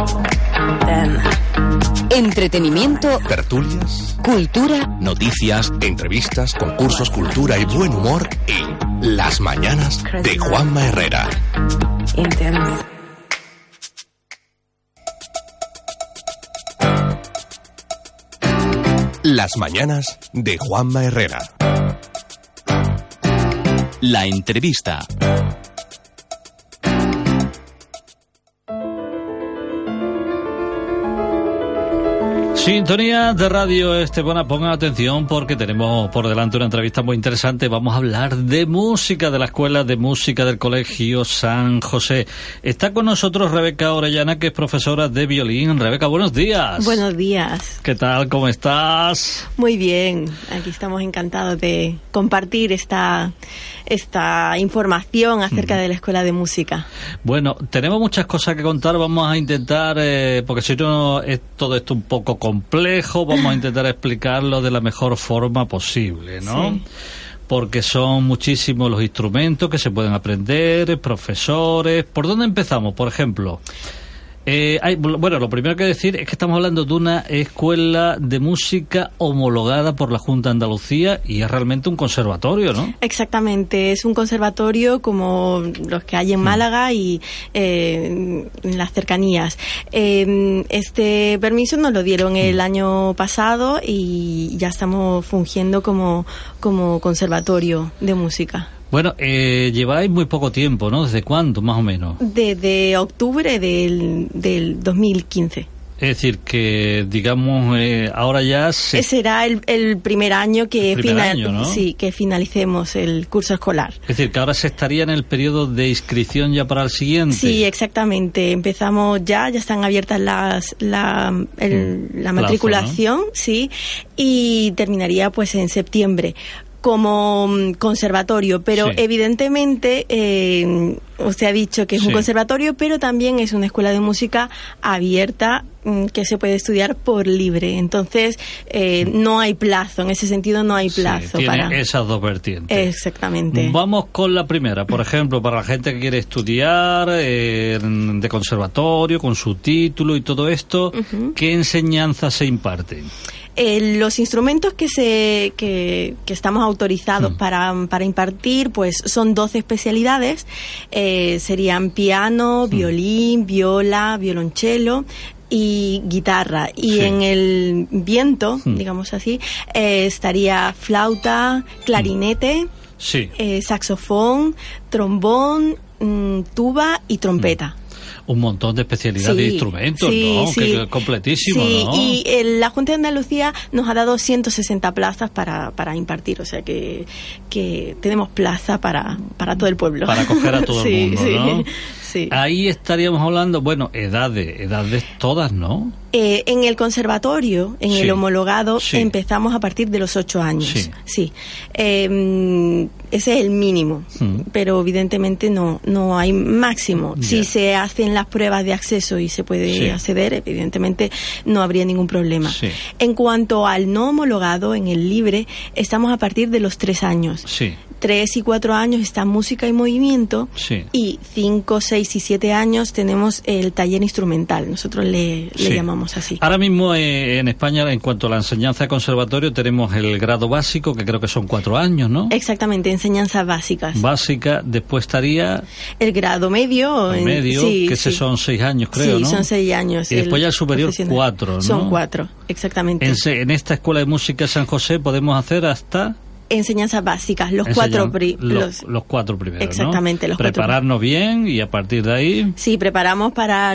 Entretenimiento, tertulias, cultura, noticias, entrevistas, concursos, cultura y buen humor en Las Mañanas de Juanma Herrera. Las Mañanas de Juanma Herrera. La entrevista. Sintonía de Radio Estepona, pongan atención porque tenemos por delante una entrevista muy interesante. Vamos a hablar de música, de la Escuela de Música del Colegio San José. Está con nosotros Rebeca Orellana, que es profesora de violín. Rebeca, buenos días. Buenos días. ¿Qué tal? ¿Cómo estás? Muy bien. Aquí estamos encantados de compartir esta información acerca de la Escuela de Música. Bueno, tenemos muchas cosas que contar. Vamos a intentar, porque si no es todo esto un poco complejo, vamos a intentar explicarlo de la mejor forma posible, ¿no? Sí. Porque son muchísimos los instrumentos que se pueden aprender, profesores. ¿Por dónde empezamos, por ejemplo? Bueno, lo primero que decir es que estamos hablando de una escuela de música homologada por la Junta de Andalucía y es realmente un conservatorio, ¿no? Exactamente, es un conservatorio como los que hay en Málaga y en las cercanías. Este permiso nos lo dieron el año pasado y ya estamos fungiendo como conservatorio de música. Bueno, lleváis muy poco tiempo, ¿no? ¿Desde cuándo, más o menos? Desde octubre del 2015. Es decir, que, digamos, ahora ya será el primer año que ¿no? Sí, que finalicemos el curso escolar. Es decir, que ahora se estaría en el periodo de inscripción ya para el siguiente. Sí, exactamente. Empezamos ya están abiertas la matriculación, plazo, ¿no? Sí, y terminaría pues en septiembre. Como conservatorio, pero sí, evidentemente usted ha dicho que es un conservatorio, pero también es una escuela de música abierta que se puede estudiar por libre. Entonces no hay plazo, en ese sentido no hay plazo. Sí, tiene esas dos vertientes. Exactamente. Vamos con la primera, por ejemplo, para la gente que quiere estudiar de conservatorio, con su título y todo esto, ¿qué enseñanzas se imparten? Los instrumentos que estamos autorizados para impartir, pues son 12 especialidades. Serían piano, violín, viola, violonchelo y guitarra. Y en el viento, digamos así, estaría flauta, clarinete, saxofón, trombón, tuba y trompeta. Un montón de especialidades de instrumentos, ¿no? Sí. Que completísimo, sí, ¿no? Y la Junta de Andalucía nos ha dado 160 plazas para impartir, o sea que tenemos plaza para todo el pueblo. Para acoger a todo el mundo, ¿no? Sí. Ahí estaríamos hablando, bueno, edades todas, ¿no? En el conservatorio, en el homologado, empezamos a partir de los 8 años. Sí. Ese es el mínimo, pero evidentemente no hay máximo. Si se hacen las pruebas de acceso y se puede acceder, evidentemente no habría ningún problema. En cuanto al no homologado, en el libre, estamos a partir de los 3 años. 3 y 4 años está música y movimiento, y 5, 6 y 7 años tenemos el taller instrumental. Nosotros le llamamos así. Ahora mismo en España, en cuanto a la enseñanza de conservatorio, tenemos el grado básico, que creo que son 4 años, ¿no? Exactamente, enseñanzas básicas. Básica, después estaría el grado medio. Que ese son 6 años, creo, ¿no? Sí, son 6 años. Y después ya el superior 4, ¿no? Son 4, exactamente. En esta Escuela de Música San José podemos hacer hasta... enseñanzas básicas, los 4 primeros, exactamente, ¿no? Prepararnos bien y a partir de ahí... Sí, preparamos para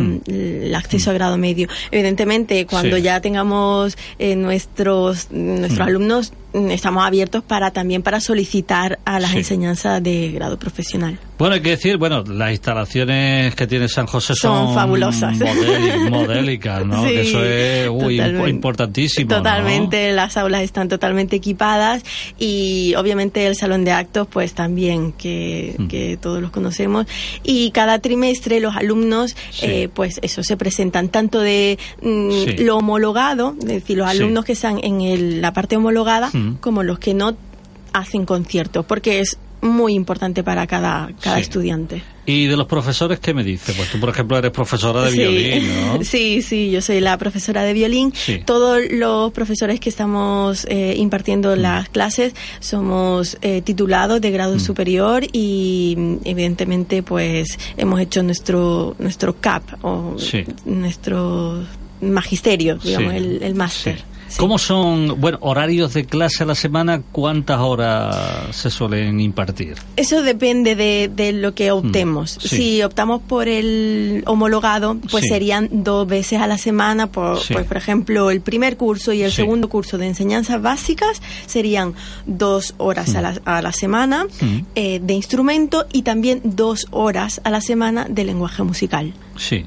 el acceso a grado medio. Evidentemente, cuando ya tengamos nuestros alumnos, estamos abiertos también para solicitar a las enseñanzas de grado profesional. Bueno, hay que decir, las instalaciones que tiene San José son fabulosas. Modélicas, ¿no? Que eso es importantísimo. Totalmente, ¿no? Las aulas están totalmente equipadas y obviamente el salón de actos pues también, que todos los conocemos. Y cada trimestre los alumnos pues eso, se presentan tanto de lo homologado, es decir, los alumnos que están en la parte homologada, como los que no hacen conciertos, porque es muy importante para cada estudiante. ¿Y de los profesores qué me dices? Pues tú, por ejemplo, eres profesora de violín, ¿no? Sí, yo soy la profesora de violín. Sí. Todos los profesores que estamos impartiendo las clases somos titulados de grado superior y evidentemente pues hemos hecho nuestro CAP o nuestro magisterio, digamos, el máster. Sí. ¿Cómo son, horarios de clase a la semana? ¿Cuántas horas se suelen impartir? Eso depende de lo que optemos. Si optamos por el homologado, pues serían 2 veces a la semana. Pues, por ejemplo, el primer curso y el segundo curso de enseñanzas básicas serían 2 horas a la semana de instrumento y también 2 horas a la semana de lenguaje musical. Sí.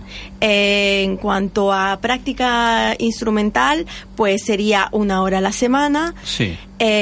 En cuanto a práctica instrumental, pues sería 1 hora a la semana. Sí.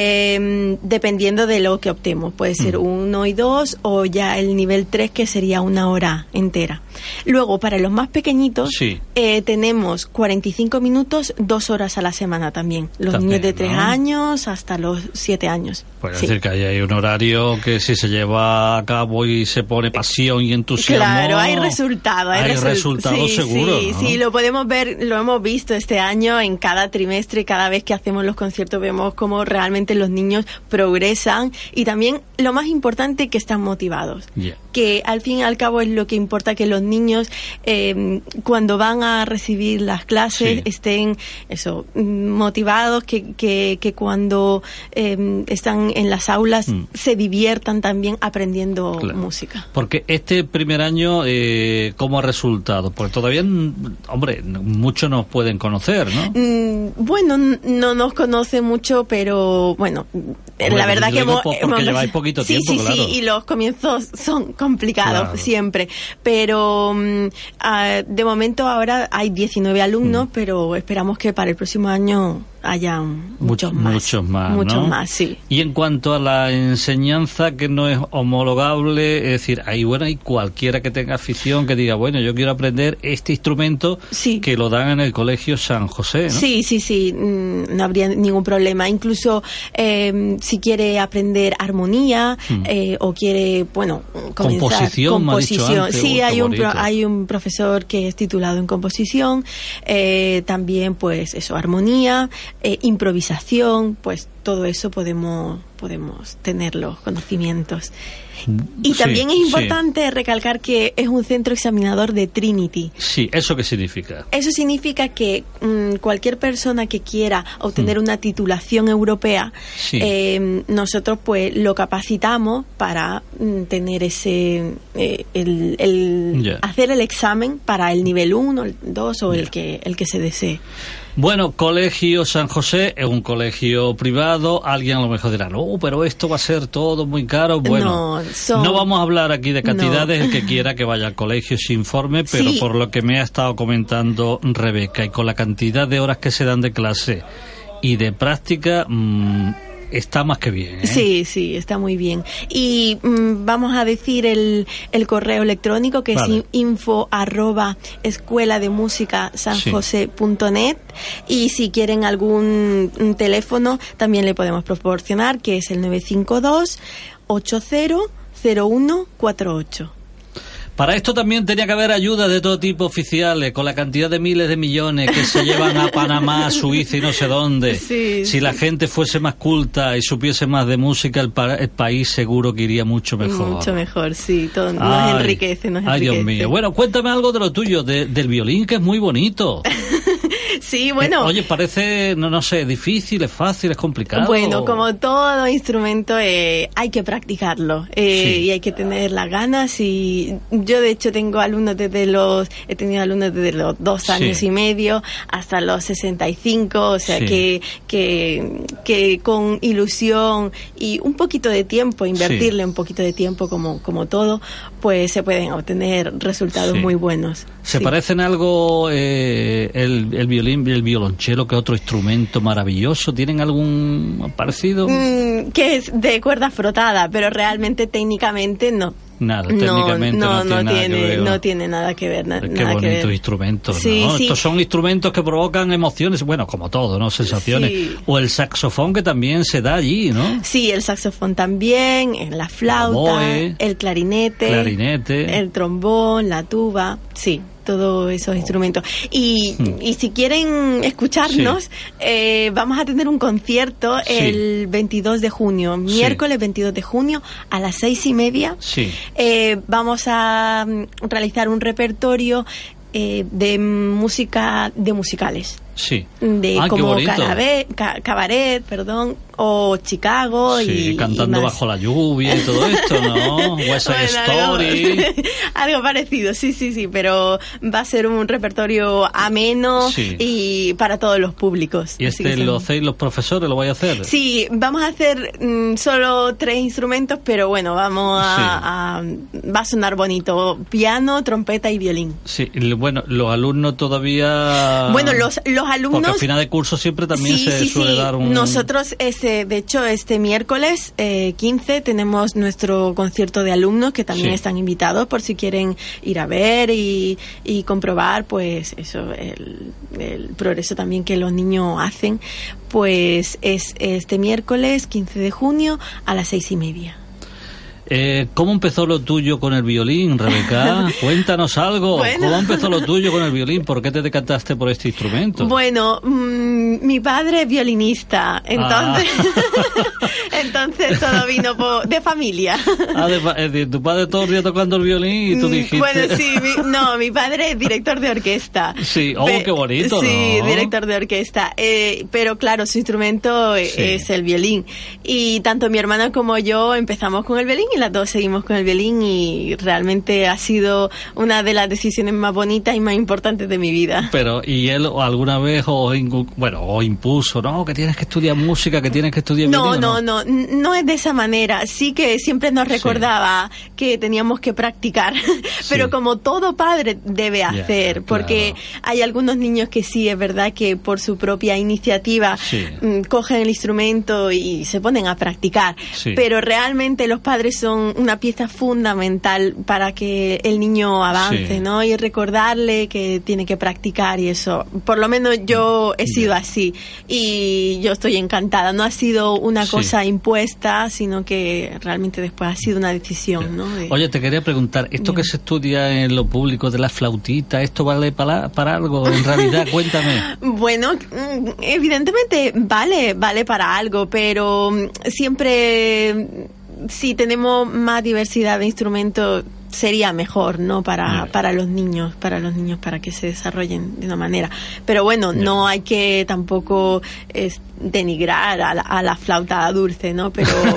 Dependiendo de lo que optemos. Puede ser 1 y 2 o ya el nivel 3 que sería 1 hora entera. Luego, para los más pequeñitos, tenemos 45 minutos, 2 horas a la semana también. Los niños de 3 años hasta los 7 años. Puede decir que ahí hay un horario que si se lleva a cabo y se pone pasión y entusiasmo... Claro, hay resultado. Hay resultados seguro. Sí, lo podemos ver, lo hemos visto este año en cada trimestre, cada vez que hacemos los conciertos vemos cómo realmente los niños progresan y también lo más importante, que están motivados. Que al fin y al cabo es lo que importa, que los niños cuando van a recibir las clases estén motivados, que cuando están en las aulas se diviertan también aprendiendo música. Porque este primer año, ¿cómo ha resultado? Porque todavía, muchos nos pueden conocer, ¿no? No nos conoce mucho, pero la verdad que porque lleváis poquito tiempo, claro. Sí, y los comienzos son complicados siempre, pero de momento ahora hay 19 alumnos, pero esperamos que para el próximo año haya muchos más, sí. Y en cuanto a la enseñanza que no es homologable, es decir, hay cualquiera que tenga afición que diga, yo quiero aprender este instrumento, que lo dan en el Colegio San José, ¿no? Sí, no habría ningún problema. Incluso si quiere aprender armonía o quiere, comenzar composición. Sí, hay un profesor que es titulado en composición, también pues eso, armonía, improvisación, pues todo eso podemos tener los conocimientos. Y también es importante recalcar que es un centro examinador de Trinity. Sí, ¿eso qué significa? Eso significa que cualquier persona que quiera obtener una titulación europea, nosotros pues lo capacitamos para tener ese hacer el examen para el nivel 1, el 2 o el que se desee. Colegio San José es un colegio privado. Alguien a lo mejor dirá, pero esto va a ser todo muy caro. No vamos a hablar aquí de cantidades. El que quiera que vaya al colegio se informe, pero por lo que me ha estado comentando Rebeca, y con la cantidad de horas que se dan de clase y de práctica, está más que bien, ¿eh? Sí, está muy bien. Y vamos a decir el correo electrónico, que es info@escuelademusicasanjose.net, y si quieren algún teléfono también le podemos proporcionar, que es el 952 800148. Para esto también tenía que haber ayudas de todo tipo oficiales, con la cantidad de miles de millones que se llevan a Panamá, a Suiza y no sé dónde. Si la gente fuese más culta y supiese más de música, el país seguro que iría mucho mejor. Mucho mejor, sí. Todo nos enriquece. Ay, Dios mío. Cuéntame algo de lo tuyo, del violín, que es muy bonito. Sí, oye, parece, no sé, difícil, es fácil, es complicado. Como todo instrumento, hay que practicarlo y hay que tener las ganas. Y yo, de hecho, he tenido alumnos desde los 2 años y medio hasta los 65, o sea que con ilusión y un poquito de tiempo, invertirle un poquito de tiempo como todo, pues se pueden obtener resultados muy buenos. ¿Se parecen algo el violín y el violonchelo, que es otro instrumento maravilloso? ¿Tienen algún parecido? Que es de cuerda frotada, pero realmente técnicamente no. Nada, técnicamente no tiene nada que ver. Qué bonitos instrumentos, sí, ¿no? Sí. Estos son instrumentos que provocan emociones, bueno, como todo, ¿no? Sensaciones. Sí. O el saxofón, que también se da allí, ¿no? Sí, el saxofón también, la flauta, el clarinete, el trombón, la tuba, sí. Todos esos instrumentos. Y si quieren escucharnos, vamos a tener un concierto el 22 de junio, miércoles 22 de junio a las 6:30. Sí. Vamos a realizar un repertorio de música, de musicales. Sí. Como cabaret, o Chicago. Sí, cantando bajo la lluvia y todo esto, ¿no? West Side Story. Algo parecido, sí, pero va a ser un repertorio ameno y para todos los públicos. ¿Y lo hacéis los profesores? ¿Lo vais a hacer? Sí, vamos a hacer solo 3 instrumentos, pero bueno, va a sonar bonito. Piano, trompeta y violín. Sí, bueno, los alumnos todavía... Bueno, los alumnos... Porque al final de curso siempre también se suele dar un... Nosotros, de hecho, este miércoles 15 tenemos nuestro concierto de alumnos, que también están invitados por si quieren ir a ver y comprobar, pues eso, el progreso también que los niños hacen. Pues es este miércoles 15 de junio a las 6:30. ¿Cómo empezó lo tuyo con el violín, Rebeca? Cuéntanos algo. Bueno. ¿Cómo empezó lo tuyo con el violín? ¿Por qué te decantaste por este instrumento? Bueno, mi padre es violinista, entonces entonces todo vino de familia. Tu padre todo el día tocando el violín y tú dijiste... Bueno, sí, mi padre es director de orquesta. Sí, qué bonito, sí, ¿no? director de orquesta. Pero claro, su instrumento es el violín. Y tanto mi hermana como yo empezamos con el violín y las dos seguimos con el violín, y realmente ha sido una de las decisiones más bonitas y más importantes de mi vida. Pero, ¿y él alguna vez os impuso, no, que tienes que estudiar música, que tienes que estudiar violín? No es de esa manera. Sí que siempre nos recordaba que teníamos que practicar, pero como todo padre debe hacer, porque hay algunos niños que sí, es verdad que por su propia iniciativa cogen el instrumento y se ponen a practicar, pero realmente los padres son una pieza fundamental para que el niño avance, ¿no? Y recordarle que tiene que practicar y eso. Por lo menos yo he sido así y yo estoy encantada. No ha sido una cosa impuesta, sino que realmente después ha sido una decisión, ¿no? Oye, te quería preguntar, ¿esto que se estudia en lo público de la flautita, esto vale para algo en realidad? Cuéntame. Bueno, evidentemente vale para algo, pero siempre... Si tenemos más diversidad de instrumentos sería mejor, ¿no? Para los niños, para que se desarrollen de una manera. Pero bueno, no hay que tampoco denigrar a la flauta dulce, ¿no?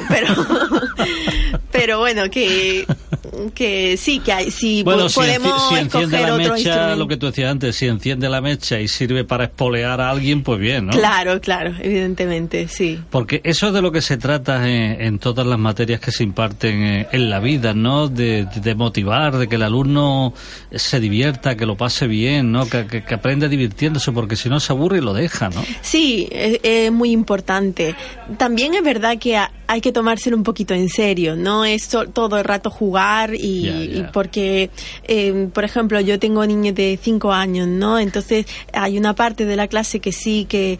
Pero bueno, que sí, que hay, si podemos si enciende la otro mecha, instrumento. lo que tú decías antes, si enciende la mecha y sirve para espolear a alguien, pues bien, ¿no? Claro, evidentemente, sí. Porque eso es de lo que se trata en todas las materias que se imparten en la vida, ¿no? De motivar, de que el alumno se divierta, que lo pase bien, ¿no? Que aprenda divirtiéndose, porque si no se aburre y lo deja, ¿no? Sí, es muy importante. También es verdad que hay que tomárselo un poquito en serio, no es todo el rato jugar y porque, por ejemplo, yo tengo niños de 5 años, ¿no? Entonces hay una parte de la clase que sí que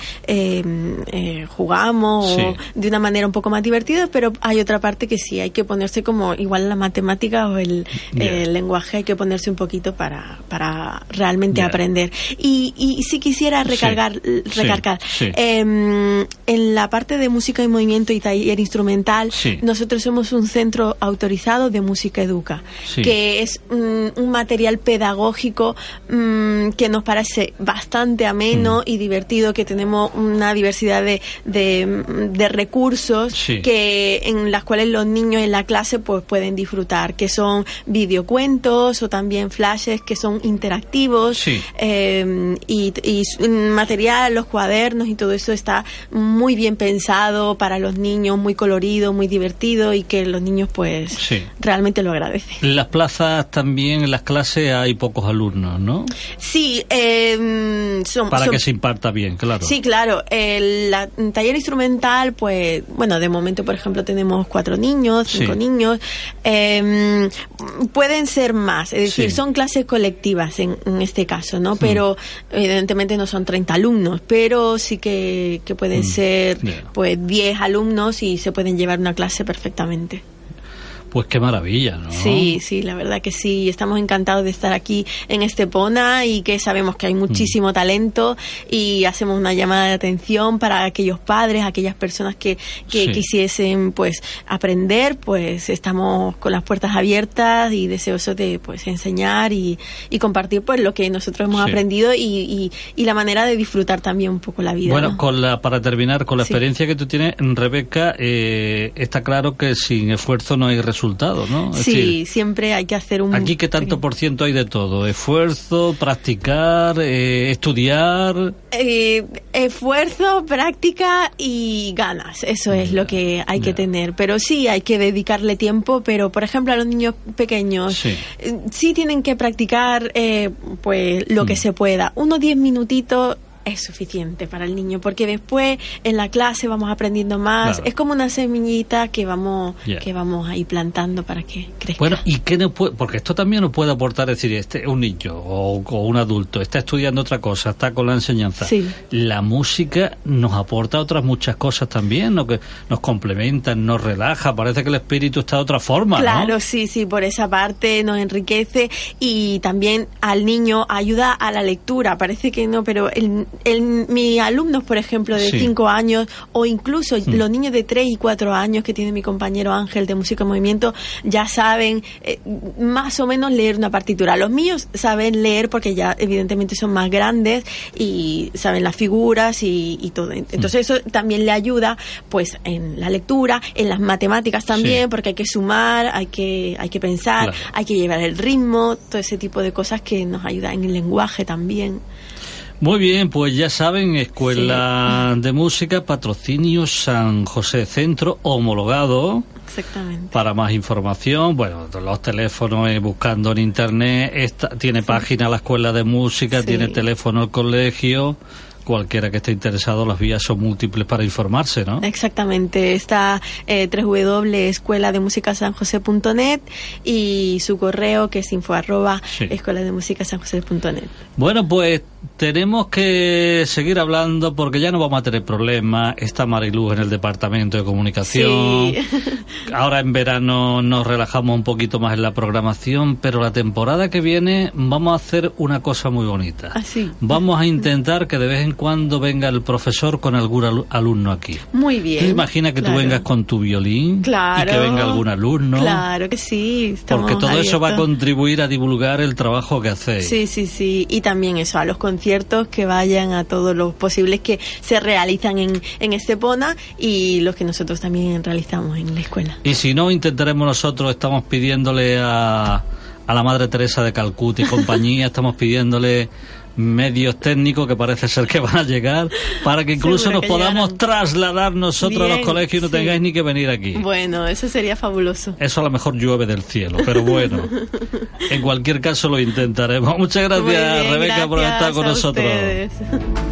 jugamos o de una manera un poco más divertida, pero hay otra parte que sí hay que ponerse como igual la matemática o el lenguaje, hay que ponerse un poquito para realmente aprender. Y sí quisiera recargar en la parte de música y movimiento y taller instrumental, nosotros somos un centro autorizado de Música Educa, que es un material pedagógico que nos parece bastante ameno y divertido, que tenemos una diversidad de recursos que en las cuales los niños en la clase pues pueden disfrutar, que son videocuentos o también flashes que son interactivos, y material, los cuadernos y todo eso está muy bien pensado para los niños, muy colorido, muy divertido, y que los niños pues realmente lo agradecen. agradece. En las plazas también, en las clases hay pocos alumnos, ¿no? Sí, para que se imparta bien, claro. Sí, claro. El taller instrumental, pues, bueno, de momento, por ejemplo, tenemos 4 niños, 5 niños. Pueden ser más, es decir, son clases colectivas en este caso, ¿no? Pero evidentemente no son 30 alumnos, pero sí que pueden ser pues 10 alumnos y se pueden llevar una clase perfectamente. Pues qué maravilla, ¿no? Sí, la verdad que sí. Estamos encantados de estar aquí en Estepona y que sabemos que hay muchísimo talento y hacemos una llamada de atención para aquellos padres, aquellas personas que quisiesen pues aprender, pues estamos con las puertas abiertas y deseosos de pues enseñar y compartir pues lo que nosotros hemos aprendido y la manera de disfrutar también un poco la vida. Bueno, ¿no? Para terminar, con la experiencia que tú tienes, Rebeca, está claro que sin esfuerzo no hay resultado, ¿no? Es decir, siempre hay que hacer un... Aquí, ¿qué tanto por ciento hay de todo? ¿Esfuerzo, practicar, estudiar? Esfuerzo, práctica y ganas. Eso es lo que hay que tener. Pero sí, hay que dedicarle tiempo. Pero, por ejemplo, a los niños pequeños sí tienen que practicar pues lo que se pueda. Unos 10 minutitos es suficiente para el niño, porque después en la clase vamos aprendiendo más. Claro. Es como una semillita que vamos ahí plantando para que crezca. Bueno, ¿y qué nos puede? Porque esto también nos puede aportar, es decir, un niño o un adulto está estudiando otra cosa, está con la enseñanza. La música nos aporta otras muchas cosas también, ¿no? Que nos complementan, nos relaja, parece que el espíritu está de otra forma, claro, ¿no? Sí, por esa parte nos enriquece y también al niño ayuda a la lectura. Parece que no, pero mis alumnos, por ejemplo, de 5 años o incluso los niños de 3 y 4 años que tiene mi compañero Ángel de Música en Movimiento ya saben más o menos leer una partitura. Los míos saben leer porque ya evidentemente son más grandes y saben las figuras y todo. Entonces eso también le ayuda pues en la lectura, en las matemáticas también, porque hay que sumar, hay que pensar, hay que llevar el ritmo, todo ese tipo de cosas que nos ayudan en el lenguaje también. Muy bien, pues ya saben, Escuela de Música, Patrocinio San José Centro, homologado. Exactamente. Para más información, bueno, los teléfonos buscando en internet, tiene página la Escuela de Música, tiene teléfono el colegio. Cualquiera que esté interesado, las vías son múltiples para informarse, ¿no? Exactamente, está www.escuelademusicasanjose.net y su correo que es info@escuelademusicasanjose.net. Bueno, pues tenemos que seguir hablando porque ya no vamos a tener problemas. Está Mariluz en el Departamento de Comunicación. Ahora en verano nos relajamos un poquito más en la programación, pero la temporada que viene vamos a hacer una cosa muy bonita. Vamos a intentar que de vez en cuando venga el profesor con algún alumno aquí. Muy bien. ¿Te imaginas que tú vengas con tu violín y que venga algún alumno? Claro que sí. Porque todo eso va a contribuir a divulgar el trabajo que hacéis. Sí. Y también eso, a los conciertos que vayan a todos los posibles que se realizan en Estepona y los que nosotros también realizamos en la escuela. Y si no, intentaremos nosotros, estamos pidiéndole a la Madre Teresa de Calcuta y compañía, estamos pidiéndole medios técnicos que parece ser que van a llegar para que incluso nos podamos trasladar nosotros a los colegios y no tengáis ni que venir aquí. Bueno, eso sería fabuloso. Eso a lo mejor llueve del cielo, pero bueno, en cualquier caso lo intentaremos. Muchas gracias, Rebeca, por estar con nosotros. Ustedes.